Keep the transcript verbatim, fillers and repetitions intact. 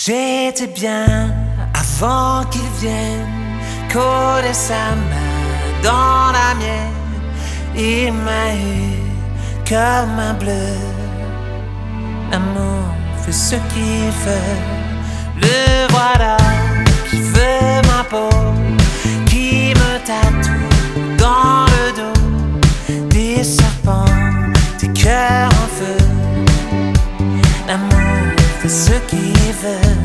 J'étais bien avant qu'il vienne coller sa main dans la mienne. Il m'a eu comme un bleu. L'amour fait ce qu'il veut. Le voilà qui veut ma peau, qui me tatoue dans le dos des serpents, des cœurs en feu. L'amour fait ce qu'il veut.